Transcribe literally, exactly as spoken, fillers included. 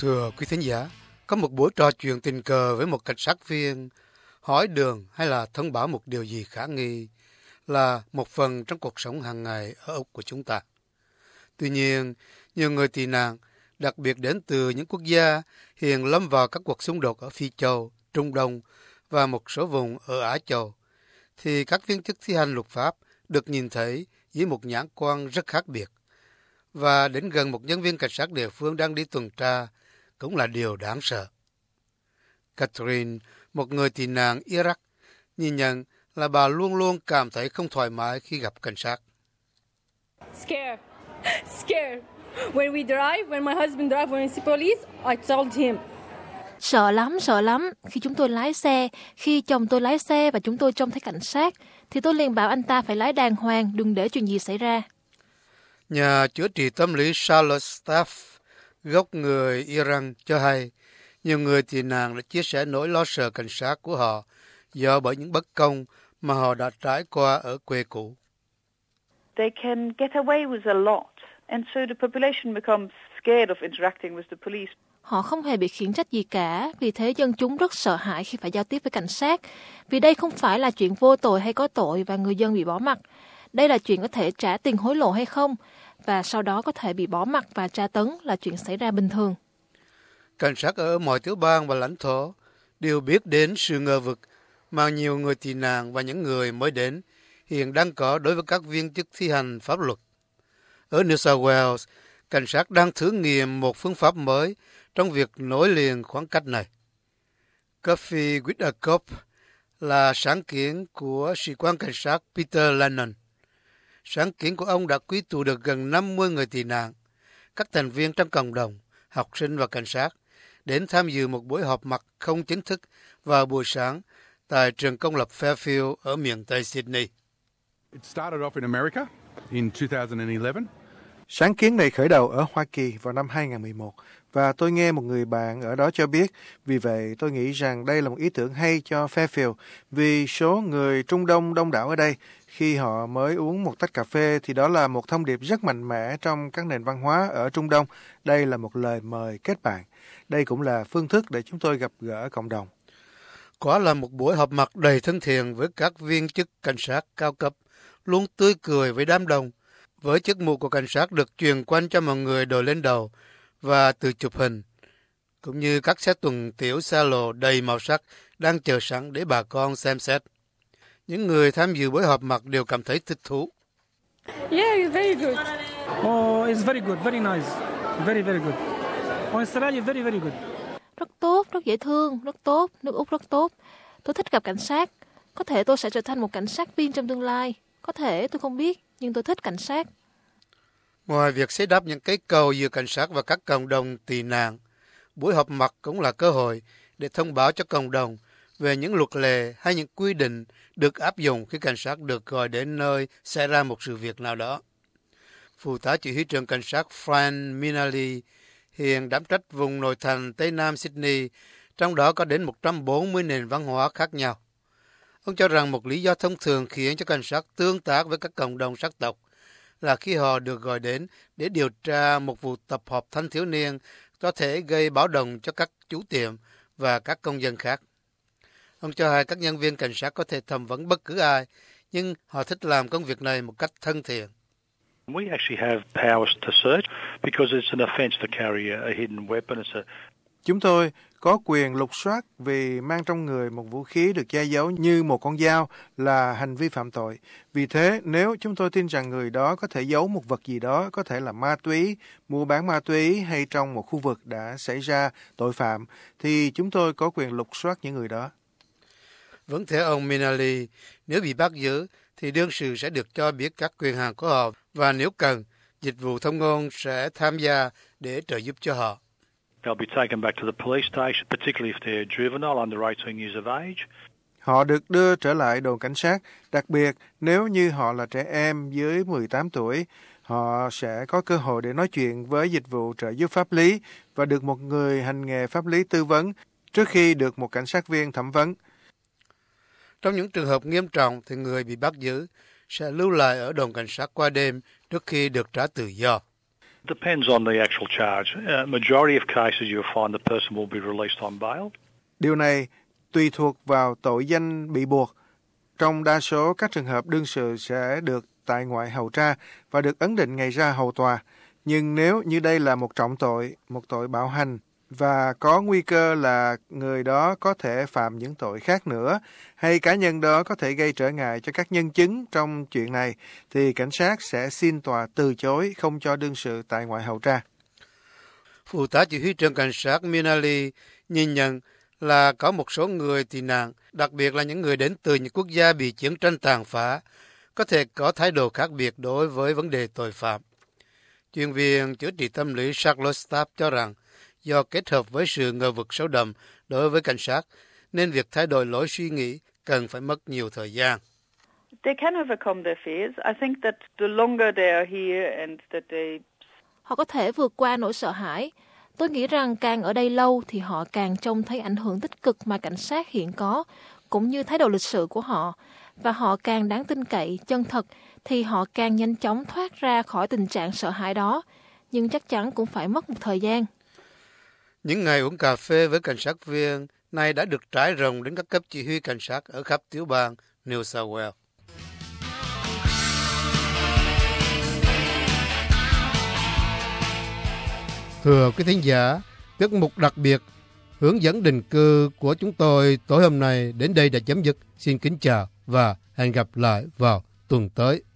Thưa quý thính giả, có một buổi trò chuyện tình cờ với một cảnh sát viên hỏi đường hay là thông báo một điều gì khả nghi là một phần trong cuộc sống hàng ngày ở Úc của chúng ta. Tuy nhiên, nhiều người tị nạn, đặc biệt đến từ những quốc gia hiện lâm vào các cuộc xung đột ở Phi Châu, Trung Đông và một số vùng ở Á Châu, thì các viên chức thi hành luật pháp được nhìn thấy dưới một nhãn quan rất khác biệt. Và đến gần một nhân viên cảnh sát địa phương đang đi tuần tra cũng là điều đáng sợ. Catherine, một người tị nạn Iraq, nhìn nhận là bà luôn luôn cảm thấy không thoải mái khi gặp cảnh sát. Scared. Scared. When we drive, when my husband drive, when we see police, I told him. Sợ lắm, sợ lắm. Khi chúng tôi lái xe, khi chồng tôi lái xe và chúng tôi trông thấy cảnh sát, thì tôi liền bảo anh ta phải lái đàng hoàng, đừng để chuyện gì xảy ra. Nhà chữa trị tâm lý Charlotte Staff, gốc người Iran, cho hay nhiều người tị nạn đã chia sẻ nỗi lo sợ cảnh sát của họ do bởi những bất công mà họ đã trải qua ở quê cũ. They can get away with a lot, and so the population becomes scared of interacting with the police. Họ không hề bị khiển trách gì cả, vì thế dân chúng rất sợ hãi khi phải giao tiếp với cảnh sát, vì đây không phải là chuyện vô tội hay có tội và người dân bị bỏ mặc. Đây là chuyện có thể trả tiền hối lộ hay không, và sau đó có thể bị bỏ mặc và tra tấn là chuyện xảy ra bình thường. Cảnh sát ở mọi tiểu bang và lãnh thổ đều biết đến sự ngờ vực mà nhiều người tị nạn và những người mới đến hiện đang có đối với các viên chức thi hành pháp luật. Ở New South Wales, cảnh sát đang thử nghiệm một phương pháp mới trong việc nối liền khoảng cách này. Coffee with a Cop là sáng kiến của sĩ quan cảnh sát Peter Lennon. Sáng kiến của ông đã quy tụ được gần năm mươi người tị nạn, các thành viên trong cộng đồng, học sinh và cảnh sát, đến tham dự một buổi họp mặt không chính thức vào buổi sáng tại trường công lập Fairfield ở miền Tây Sydney. It started off in America in two thousand eleven. Sáng kiến này khởi đầu ở Hoa Kỳ vào năm hai không một một và tôi nghe một người bạn ở đó cho biết, vì vậy tôi nghĩ rằng đây là một ý tưởng hay cho Fairfield vì số người Trung Đông đông đảo ở đây. Khi họ mới uống một tách cà phê thì đó là một thông điệp rất mạnh mẽ trong các nền văn hóa ở Trung Đông. Đây là một lời mời kết bạn. Đây cũng là phương thức để chúng tôi gặp gỡ cộng đồng. Quả là một buổi họp mặt đầy thân thiện với các viên chức cảnh sát cao cấp, luôn tươi cười với đám đông, với chiếc mũ của cảnh sát được truyền quanh cho mọi người đội lên đầu và tự chụp hình, cũng như các xe tuần tiểu xa lộ đầy màu sắc đang chờ sẵn để bà con xem xét. Những người tham dự buổi họp mặt đều cảm thấy thích thú. Yeah, it's very good. Oh, it's very good, very nice. Very, very good. Australia, very, very good. Rất tốt, rất dễ thương, rất tốt, nước Úc rất tốt. Tôi thích gặp cảnh sát. Có thể tôi sẽ trở thành một cảnh sát viên trong tương lai. Có thể tôi không biết, nhưng tôi thích cảnh sát. Ngoài việc xây đắp những cây cầu giữa cảnh sát và các cộng đồng tị nạn, buổi họp mặt cũng là cơ hội để thông báo cho cộng đồng về những luật lệ hay những quy định được áp dụng khi cảnh sát được gọi đến nơi xảy ra một sự việc nào đó. Phụ tá chỉ huy trưởng cảnh sát Fran Minali hiện đảm trách vùng nội thành Tây Nam Sydney, trong đó có đến một trăm bốn mươi nền văn hóa khác nhau. Ông cho rằng một lý do thông thường khiến cho cảnh sát tương tác với các cộng đồng sắc tộc là khi họ được gọi đến để điều tra một vụ tập hợp thanh thiếu niên có thể gây báo động cho các chủ tiệm và các công dân khác. Ông cho hay các nhân viên cảnh sát có thể thẩm vấn bất cứ ai, nhưng họ thích làm công việc này một cách thân thiện. We actually have powers to search because it's an offence to carry a hidden weapon. It's a Chúng tôi có quyền lục soát vì mang trong người một vũ khí được che giấu như một con dao là hành vi phạm tội. Vì thế, nếu chúng tôi tin rằng người đó có thể giấu một vật gì đó, có thể là ma túy, mua bán ma túy hay trong một khu vực đã xảy ra tội phạm, thì chúng tôi có quyền lục soát những người đó. Vẫn theo ông Minali, nếu bị bắt giữ, thì đương sự sẽ được cho biết các quyền hạn của họ và nếu cần, dịch vụ thông ngôn sẽ tham gia để trợ giúp cho họ. They'll be taken back to the police station, particularly if they're juvenile under eighteen years of age. Họ được đưa trở lại đồn cảnh sát, đặc biệt nếu như họ là trẻ em dưới mười tám tuổi. Họ sẽ có cơ hội để nói chuyện với dịch vụ trợ giúp pháp lý và được một người hành nghề pháp lý tư vấn trước khi được một cảnh sát viên thẩm vấn. Trong những trường hợp nghiêm trọng thì người bị bắt giữ sẽ lưu lại ở đồn cảnh sát qua đêm trước khi được trả tự do. Depends on the actual charge. Uh, majority of cases you'll find the person will be released on bail. Điều này tùy thuộc vào tội danh bị buộc. Trong đa số các trường hợp, đương sự sẽ được tại ngoại hầu tra và được ấn định ngày ra hầu tòa. Nhưng nếu như đây là một trọng tội, một tội bạo hành, và có nguy cơ là người đó có thể phạm những tội khác nữa, hay cá nhân đó có thể gây trở ngại cho các nhân chứng trong chuyện này, thì cảnh sát sẽ xin tòa từ chối không cho đương sự tại ngoại hầu tra. Phụ tá chỉ huy trưởng cảnh sát Minali nhìn nhận là có một số người tị nạn, đặc biệt là những người đến từ những quốc gia bị chiến tranh tàn phá, có thể có thái độ khác biệt đối với vấn đề tội phạm. Chuyên viên chữa trị tâm lý Charlotte Stapp cho rằng do kết hợp với sự ngờ vực sâu đậm đối với cảnh sát, nên việc thay đổi lối suy nghĩ cần phải mất nhiều thời gian. They can overcome their fears. I think that the longer they are here and that they... Họ có thể vượt qua nỗi sợ hãi. Tôi nghĩ rằng càng ở đây lâu thì họ càng trông thấy ảnh hưởng tích cực mà cảnh sát hiện có, cũng như thái độ lịch sự của họ. Và họ càng đáng tin cậy, chân thật, thì họ càng nhanh chóng thoát ra khỏi tình trạng sợ hãi đó. Nhưng chắc chắn cũng phải mất một thời gian. Những ngày uống cà phê với cảnh sát viên nay đã được trải rộng đến các cấp chỉ huy cảnh sát ở khắp tiểu bang New South Wales. Thưa quý thính giả, tiết mục đặc biệt hướng dẫn định cư của chúng tôi tối hôm nay đến đây đã chấm dứt. Xin kính chào và hẹn gặp lại vào tuần tới.